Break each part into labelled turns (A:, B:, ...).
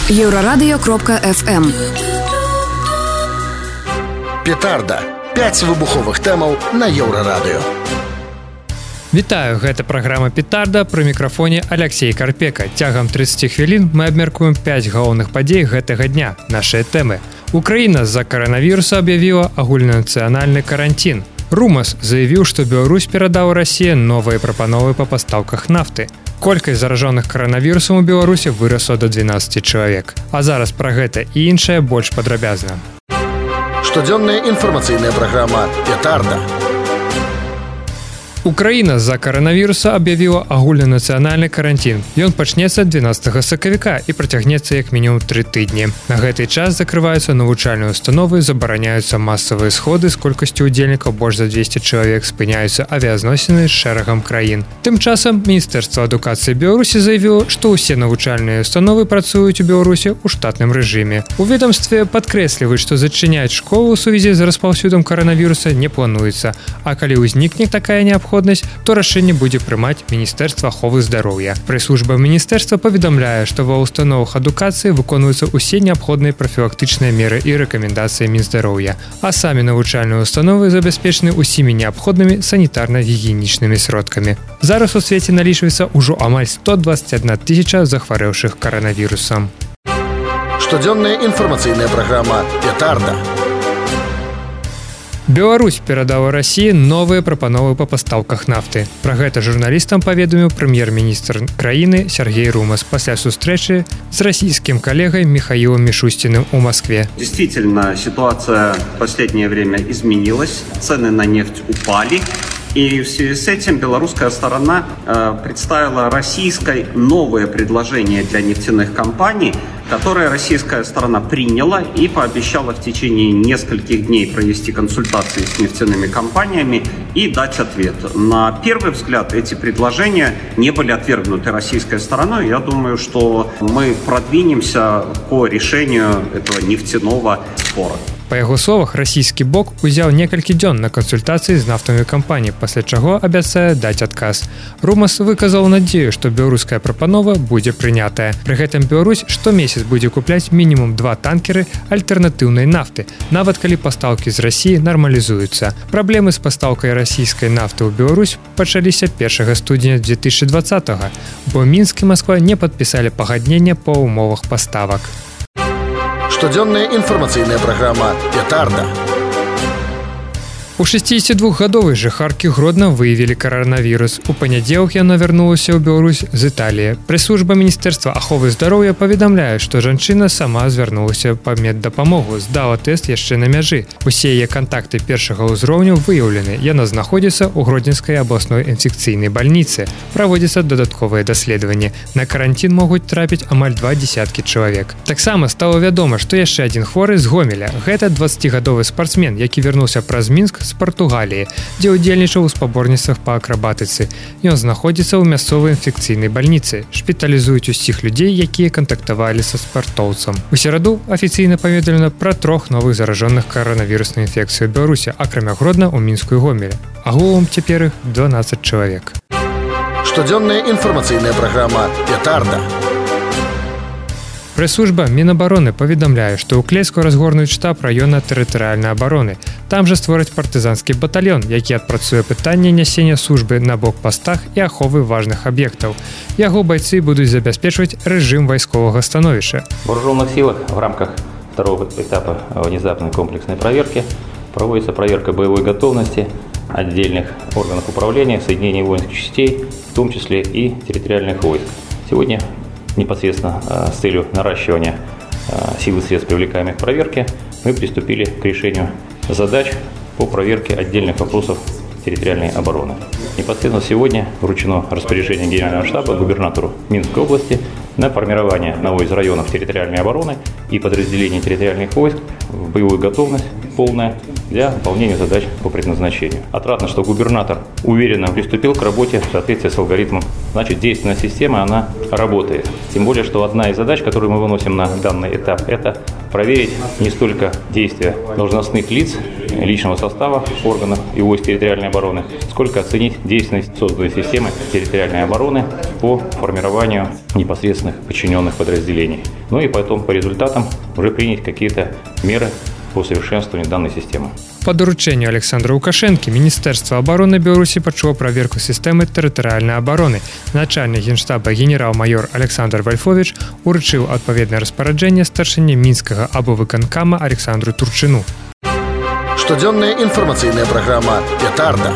A: Еўрарадыё.FM.
B: Петарда. 5 выбуховых тэмаў на Еўрарадыё.
C: Вітаю, гэта праграма «Петарда», пры мікрафоне Алексей Карпека. Цягам 30 хвілін мы абмяркуем 5 галоўных падзей гэтага дня. Нашыя тэмы. Украіна з-за каранавіруса аб'явіла агульнанацыянальны каранцін. РУМАС заявіў, што Беларусь перадаў Расіі новыя прапановы па пастаўках нафты. Колькасць заражаных каранавірусам у Беларусі вырасла до 12 чалавек. А зараз пра гэта і іншае больш падрабязна.
B: Штодзённая інфармацыйная праграма «Петарда».
C: Украіна з-за каранавіруса аб'явіла агульнанацыянальны каранцін. Ён пачнецца 12 сакавіка і працягнецца як мінімум 3 тыдні. На гэты час закрываюцца навучальныя установы, забараняюцца масавыя сходы з колькасцю удзельнікаў больш за 200 чалавек, спыняюцца авіязносіны з шэрагам краін. Тым часам Міністэрства адукацыі Беларусі заявіла, што ўсе навучальныя установы працуюць у Беларусі ў штатным рэжыме. У ведамстве падкрэсліваюць, што зачыняць школу ў сувязі з распаўсюдам каранавіруса не плануецца, а калі ўзнікне такая неабходнасць, то рашэнне будзе прымаць Міністэрства аховы здароўя. Прэс-служба міністэрства паведамляе, што ва ўстановах адукацыі выконваюцца ўсе неабходныя прафілактычныя меры і рэкамендацыі Мінздароўя, а самі навучальныя установы забяспечаны ўсімі неабходнымі санітарна-гігіенічнымі сродкамі. Зараз у свеце налічваецца ўжо амаль 121 тысяча захварэўшых каранавірусам.
B: Штодзённая інфармацыйная праграма «Петарда».
C: Беларусь перадала Расіі новыя прапановы па пастаўках нафты. Пра гэта журналістам паведаміў прэм'ер-міністр краіны Сергей РУМАС пасля сустрэчы з расійскім калегай Михаилом Мишустиным у Москве.
D: Действительно, ситуация в последнее время изменилась, цены на нефть упали. И в связи с этим белорусская сторона представила российской новое предложение для нефтяных компаний, которое российская сторона приняла и пообещала в течение нескольких дней провести консультации с нефтяными компаниями и дать ответ. На первый взгляд эти предложения не были отвергнуты российской стороной. Я думаю, что мы продвинемся по решению этого нефтяного спора.
C: Па яго словах, расійскі бок узяў некалькі дзён на кансультацыі з нафтавай кампаніяй, пасля чаго абяцае даць адказ. РУМАС выказаў надзею, што беларуская прапанова будзе прынятая. Пры гэтым Беларусь штомесяц будзе купляць мінімум 2 танкеры альтэрнатыўнай нафты, нават калі пастаўкі з Расіі нармалізуюцца. Праблемы з пастаўкай расійскай нафты ў Беларусь пачаліся 1 студзеня 2020-го, бо Мінск і Масква не падпісалі пагаднення па ўмовах паставак.
B: Штодзённая інфармацыйная праграма «Петарда».
C: У 62-гадовай жыхаркі Гродна выявілі каранавірус. У панядзелак яна вярнулася ў Беларусь з Італіі. Прэс-служба Міністэрства аховы здароўя паведамляе, што жанчына сама звярнулася па меддапамогу, здала тэст яшчэ на мяжы. Усе яе кантакты першага ўзроўню выяўлены. Яна знаходзіцца ў Гродзенскай абласной інфекцыйнай бальніцы. Праводзіцца дадатковыя даследаванні. На каранцін могуць трапіць амаль 2 дзесяткі чалавек. Таксама стала вядома, што яшчэ адзін хворы з Гомеля. Гэта 20-гадовы спартсмен, які вярнуўся праз Мінск з Партугаліі, дзе ўдзельнічаў у спаборніцтвах па акрабатыцы. Ён знаходзіцца ў мясцовай інфекцыйнай бальніцы. Шпіталізуюць усіх людзей, якія кантактавалі са спартоўцам. У сераду афіцыйна паведамлена пра 3 новых заражаных каранавіруснай інфекцыяй у Беларусі, акрамя Гродна ў Мінску і Гомелі. Агулам цяпер іх 12 чалавек.
B: Штодзённая інфармацыйная праграма «Петарда».
C: Прэс-служба Мінабароны паведамляе, што ў Клецку разгорнуць штаб раёна тэрытарыяльнай абароны. Там жа створаць партызанскі батальён, які адпрацуе пытанне нясення службы на блокпастах і аховы важных аб'ектаў. Яго бойцы будуць забяспечваць рэжым вайсковага становішча.
E: В вооруженных силах в рамках второго этапа внезапной комплексной проверки проводится проверка боевой готовности отдельных органов управления, соединений воинских частей, в том числе и территориальных войск. Сегодня непосредственно с целью наращивания сил и средств, привлекаемых к проверке, мы приступили к решению задач по проверке отдельных вопросов территориальной обороны. Непосредственно сегодня вручено распоряжение Генерального штаба губернатору Минской области на формирование одного из районов территориальной обороны и подразделений территориальных войск в боевую готовность полная для выполнения задач по предназначению. Отрадно, что губернатор уверенно приступил к работе в соответствии с алгоритмом. Значит, действенная система, она работает. Тем более, что одна из задач, которую мы выносим на данный этап, это проверить не столько действия должностных лиц, личного состава органов и войск территориальной обороны, сколько оценить действенность созданной системы территориальной обороны по формированию непосредственных подчиненных подразделений. Ну и потом по результатам уже принять какие-то меры по совершенствованию данной системы.
C: По дорученню Александра Лукашенко Міністерства обороны Беларусі пачало праверку сістэмы тэрытарыяльнай абароны. Начальник генштаба генерал-майор Александр Вальфович уручыў адпаведнае распараджэнне старшыні мінскага абвыканкама Александру Турчыну.
B: Штодзённая інфармацыйная праграма «Петарда».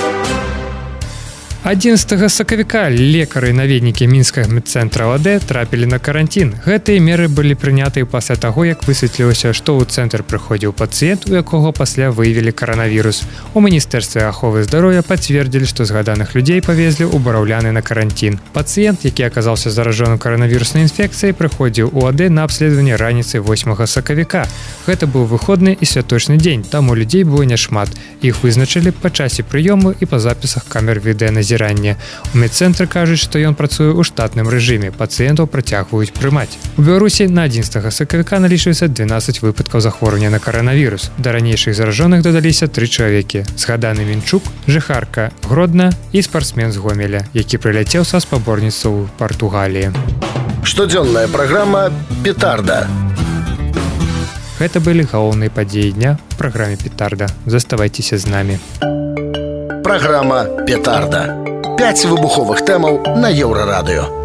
C: 11 сакавіка лекары і наведнікі мінскага медцэнтра ОАД трапілі на карантин. Гэтыя меры былі прынятыя пасля таго, як высветлілася, што ў цэнтр прыходзіў пацыент, у якога пасля выявілі каранавірус. У Міністэрстве аховы здароўя пацвердзілі, што згаданых людзей павезлі ў Бараўляны на карантин. Пацыент, які аказаўся заражоным каранавіруснай інфекцыяй, прыходзіў у ОАД на абследаванне раніцай 8 сакавіка. Гэта быў выходны і святочны дзень, таму людзей было няшмат. Іх вызначылі па часе прыёму і па запісах камер відэаназірання. У медцэнтры кажуць, што ён працуе ў штатным рэжыме, пацыентаў працягваюць прымаць. У Беларусі на 11 сакавіка налічваецца 12 выпадкаў захворвання на каранавірус. Да ранейшых заражоных дадаліся 3 чалавекі. Згаданы Мінчук, жыхарка Гродна і спартсмен з Гомеля, які прыляцеў са спаборніцтваў Партугаліі.
B: Штодзённая праграма «Петарда».
C: Гэта былі галоўныя падзеі дня ў праграме «Петарда». Заставайцеся з намі.
B: Праграма «Петарда». 5 выбуховых тэмаў на Еўрарадыё.